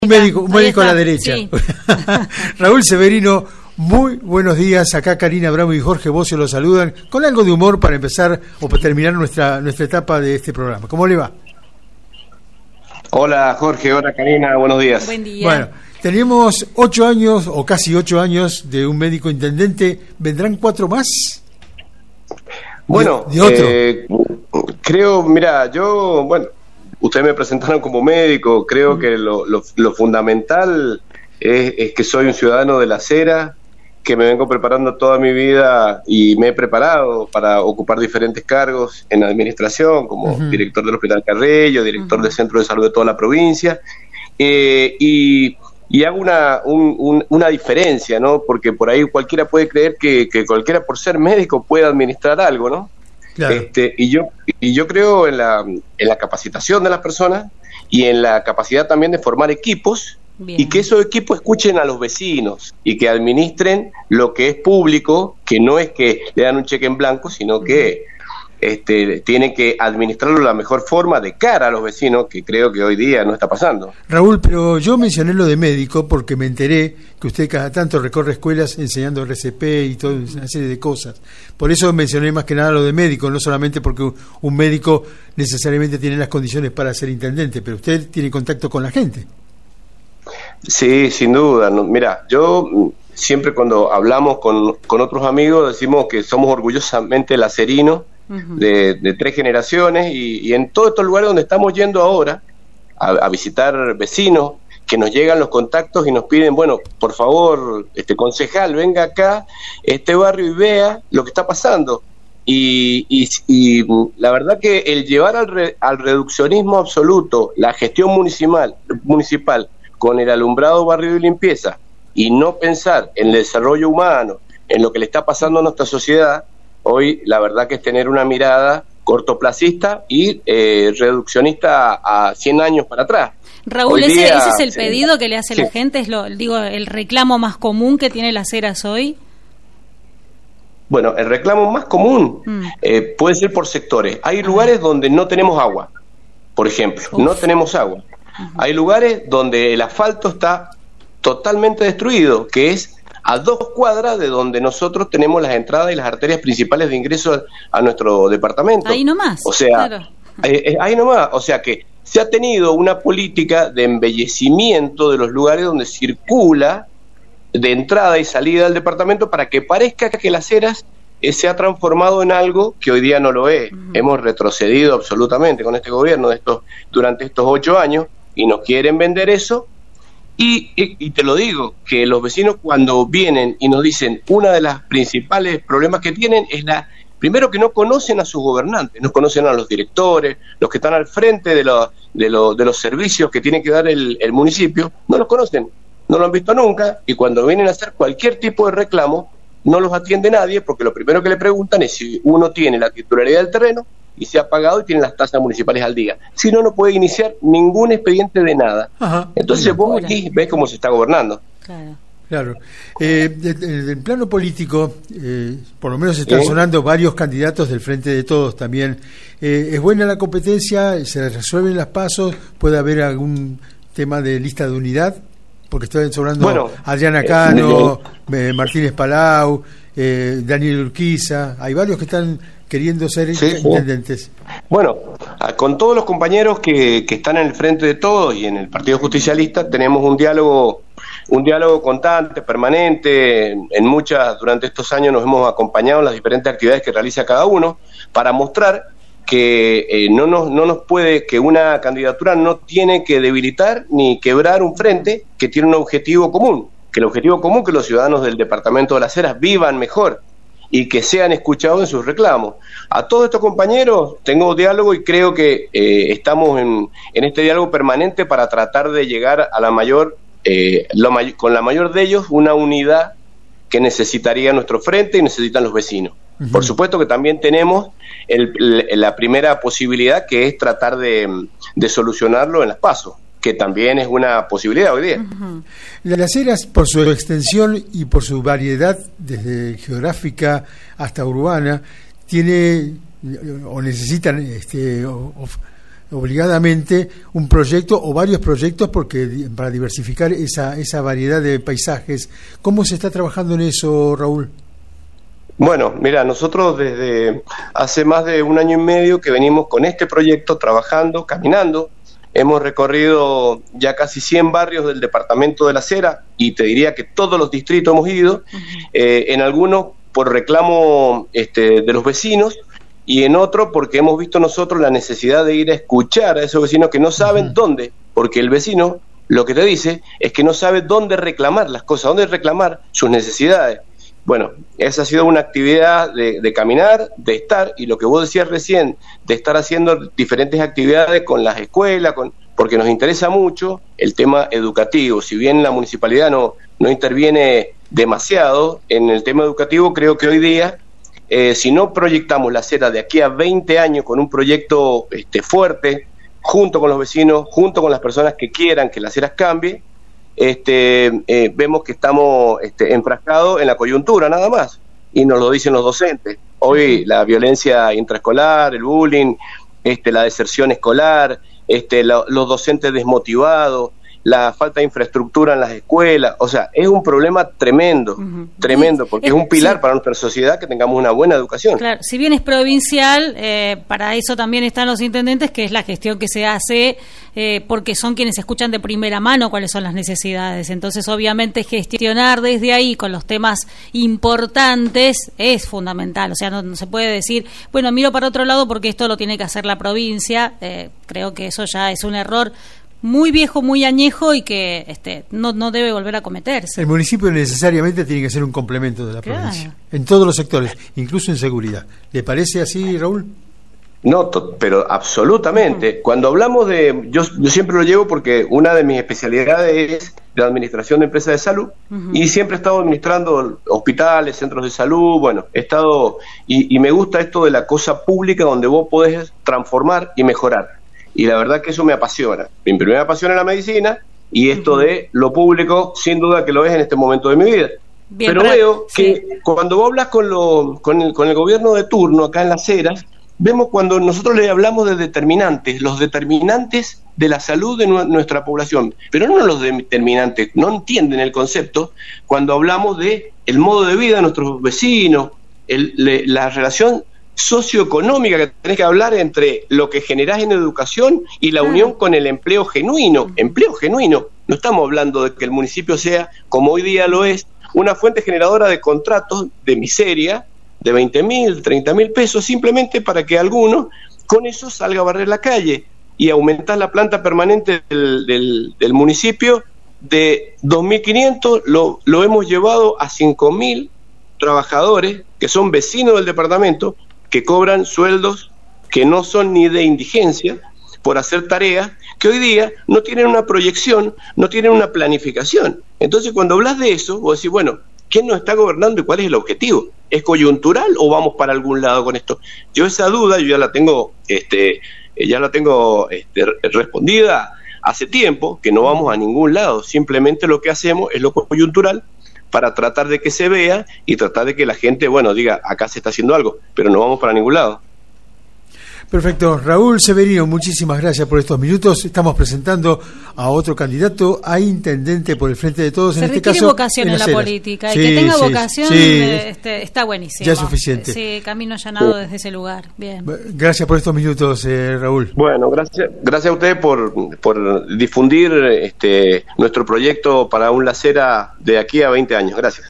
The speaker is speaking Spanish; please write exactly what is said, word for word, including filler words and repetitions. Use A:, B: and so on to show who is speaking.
A: Un médico, un médico a la derecha. Sí. Raúl Severino, muy buenos días. Acá Karina Abramo y Jorge Bocio los saludan con algo de humor para empezar o para terminar nuestra nuestra etapa de este programa. ¿Cómo le va?
B: Hola Jorge, hola Karina, buenos días.
A: Buen día. Bueno, tenemos ocho años o casi ocho años de un médico intendente. ¿Vendrán cuatro más?
B: Bueno,
A: de, de otro.
B: Eh, creo, mira, yo, bueno, ustedes me presentaron como médico, creo que lo, lo, lo fundamental es, es que soy un ciudadano de la acera, que me vengo preparando toda mi vida y me he preparado para ocupar diferentes cargos en la administración, como uh-huh. director del Hospital Carrello, director uh-huh. del Centro de Salud de toda la provincia, eh, y, y hago una, un, un, una diferencia, ¿no? Porque por ahí cualquiera puede creer que, que cualquiera por ser médico puede administrar algo, ¿no? Claro. Este, y yo y yo creo en la, en la capacitación de las personas y en la capacidad también de formar equipos. Bien. Y que esos equipos escuchen a los vecinos y que administren lo que es público, que no es que le dan un cheque en blanco, sino que este, tienen que administrarlo de la mejor forma de cara a los vecinos, que creo que hoy día no está pasando.
A: Raúl, pero yo mencioné lo de médico porque me enteré que usted cada tanto recorre escuelas enseñando R C P y toda una serie de cosas. Por eso mencioné más que nada lo de médico, no solamente porque un médico necesariamente tiene las condiciones para ser intendente, pero usted tiene contacto con la gente.
B: Sí, sin duda. No, mira, yo siempre cuando hablamos con, con otros amigos decimos que somos orgullosamente lacerinos uh-huh. de, de tres generaciones y, y en todos estos lugares donde estamos yendo ahora a, a visitar vecinos que nos llegan los contactos y nos piden, bueno, por favor, este concejal, venga acá, este barrio y vea lo que está pasando. Y, y, y la verdad que el llevar al, re, al reduccionismo absoluto la gestión municipal, municipal con el alumbrado, barrio y limpieza, y no pensar en el desarrollo humano, en lo que le está pasando a nuestra sociedad, hoy la verdad que es tener una mirada cortoplacista y eh, reduccionista a, a cien años para atrás.
C: Raúl, ese, día, ese es el pedido sí, que le hace sí. la gente, es lo, digo, el reclamo más común que tiene Las Heras hoy.
B: Bueno, el reclamo más común mm. eh, puede ser por sectores. Hay ah. lugares donde no tenemos agua, por ejemplo, Uf. no tenemos agua. Uh-huh. Hay lugares donde el asfalto está totalmente destruido, que es a dos cuadras de donde nosotros tenemos las entradas y las arterias principales de ingreso a, a nuestro departamento.
C: Ahí nomás.
B: O sea, claro. eh, ahí nomás. O sea que se ha tenido una política de embellecimiento de los lugares donde circula de entrada y salida del departamento para que parezca que Las Heras eh, se ha transformado en algo que hoy día no lo es. Uh-huh. Hemos retrocedido absolutamente con este gobierno de estos durante estos ocho años. Y nos quieren vender eso, y, y, y te lo digo, que los vecinos cuando vienen y nos dicen, una de las principales problemas que tienen es la, primero que no conocen a sus gobernantes, no conocen a los directores, los que están al frente de, lo, de, lo, de los servicios que tiene que dar el, el municipio, no los conocen, no lo han visto nunca, y cuando vienen a hacer cualquier tipo de reclamo, no los atiende nadie, porque lo primero que le preguntan es si uno tiene la titularidad del terreno, y se ha pagado y tiene las tasas municipales al día. Si no, no puede iniciar ningún expediente de nada. Ajá. Entonces vos aquí ves cómo se está gobernando.
A: Claro. Claro. Eh, en el plano político, eh, por lo menos están ¿Sí? sonando varios candidatos del Frente de Todos también. Eh, ¿Es buena la competencia? ¿Se resuelven las pasos? ¿Puede haber algún tema de lista de unidad? Porque están sonando bueno, Adriana Cano, eh, eh, Martínez Palau, eh, Daniel Urquiza. Hay varios que están queriendo ser sí, intendentes. Sí.
B: Bueno, con todos los compañeros que, que están en el Frente de Todos y en el Partido Justicialista tenemos un diálogo un diálogo constante, permanente. En muchas, durante estos años nos hemos acompañado en las diferentes actividades que realiza cada uno para mostrar que eh, no nos no nos puede, que una candidatura no tiene que debilitar ni quebrar un frente que tiene un objetivo común, que el objetivo común que los ciudadanos del departamento de Las Heras vivan mejor y que sean escuchados en sus reclamos. A todos estos compañeros tengo diálogo y creo que eh, estamos en, en este diálogo permanente para tratar de llegar a la mayor, eh, lo may- con la mayor de ellos, una unidad que necesitaría nuestro frente y necesitan los vecinos. Uh-huh. Por supuesto que también tenemos el, el, la primera posibilidad, que es tratar de, de solucionarlo en las PASO, que también es una posibilidad hoy día.
A: Uh-huh. Las Heras, por su extensión y por su variedad, desde geográfica hasta urbana, tiene o necesitan este, o, o, obligadamente un proyecto o varios proyectos porque para diversificar esa, esa variedad de paisajes. ¿Cómo se está trabajando en eso, Raúl?
B: Bueno, mira, nosotros desde hace más de un año y medio que venimos con este proyecto trabajando, caminando. Hemos recorrido ya casi cien barrios del departamento de La Cera y te diría que todos los distritos hemos ido, uh-huh. eh, en algunos por reclamo este, de los vecinos y en otros porque hemos visto nosotros la necesidad de ir a escuchar a esos vecinos que no saben uh-huh. dónde, porque el vecino lo que te dice es que no sabe dónde reclamar las cosas, dónde reclamar sus necesidades. Bueno, esa ha sido una actividad de, de caminar, de estar, y lo que vos decías recién, de estar haciendo diferentes actividades con las escuelas, con, porque nos interesa mucho el tema educativo. Si bien la municipalidad no, no interviene demasiado en el tema educativo, creo que hoy día, eh, si no proyectamos La Cera de aquí a veinte años con un proyecto este, fuerte, junto con los vecinos, junto con las personas que quieran que La Cera cambie, Este, eh, vemos que estamos este, enfrascados en la coyuntura nada más, y nos lo dicen los docentes. Hoy la violencia intraescolar, el bullying, este, la deserción escolar, este, lo, los docentes desmotivados, la falta de infraestructura en las escuelas, o sea, es un problema tremendo, uh-huh. tremendo, porque es, es un pilar sí. para nuestra sociedad que tengamos una buena educación.
C: Claro, si bien es provincial, eh, para eso también están los intendentes, que es la gestión que se hace, eh, porque son quienes escuchan de primera mano cuáles son las necesidades. Entonces, obviamente, gestionar desde ahí con los temas importantes es fundamental. O sea, no, no se puede decir, bueno, miro para otro lado porque esto lo tiene que hacer la provincia. Eh, creo que eso ya es un error muy viejo, muy añejo y que este no, no debe volver a cometerse.
A: El municipio necesariamente tiene que ser un complemento de la claro. provincia, en todos los sectores, incluso en seguridad. ¿Le parece así, Raúl?
B: No, to- pero absolutamente. Uh-huh. Cuando hablamos de, yo, yo siempre lo llevo porque una de mis especialidades es la administración de empresas de salud, uh-huh. y siempre he estado administrando hospitales, centros de salud, bueno, he estado, y, y me gusta esto de la cosa pública donde vos podés transformar y mejorar. Y la verdad que eso me apasiona. Mi primera pasión es la medicina y esto uh-huh. de lo público, sin duda que lo es en este momento de mi vida. Bien, pero, pero veo sí. que cuando vos hablas con, lo, con, el, con el gobierno de turno acá en Las Heras, vemos cuando nosotros le hablamos de determinantes, los determinantes de la salud de nu- nuestra población, pero no los determinantes, no entienden el concepto cuando hablamos de el modo de vida de nuestros vecinos, el, le, la relación socioeconómica que tenés que hablar entre lo que generás en educación y la unión con el empleo genuino. Empleo genuino. No estamos hablando de que el municipio sea, como hoy día lo es, una fuente generadora de contratos de miseria, de veinte mil, treinta mil pesos, simplemente para que alguno con eso salga a barrer la calle y aumentar la planta permanente del, del, del municipio de dos mil quinientos, lo, lo hemos llevado a cinco mil trabajadores que son vecinos del departamento, que cobran sueldos que no son ni de indigencia por hacer tareas que hoy día no tienen una proyección, no tienen una planificación. Entonces, cuando hablas de eso, vos decís, bueno, ¿quién nos está gobernando y cuál es el objetivo? ¿Es coyuntural o vamos para algún lado con esto? Yo esa duda, yo ya la tengo, este, ya la tengo este, respondida hace tiempo, que no vamos a ningún lado. Simplemente lo que hacemos es lo coyuntural, para tratar de que se vea y tratar de que la gente, bueno, diga, acá se está haciendo algo, pero no vamos para ningún lado.
A: Perfecto. Raúl Severino, muchísimas gracias por estos minutos. Estamos presentando a otro candidato a intendente por el Frente de Todos.
C: Se
A: en este caso,
C: requiere vocación en, en la Heras. Política, y sí, que tenga sí, vocación sí, este, está buenísimo.
A: Ya es suficiente.
C: Sí, camino allanado sí. desde ese lugar. Bien.
A: Gracias por estos minutos, eh, Raúl.
B: Bueno, gracias gracias a ustedes por, por difundir este nuestro proyecto para un La Cera de aquí a veinte años. Gracias.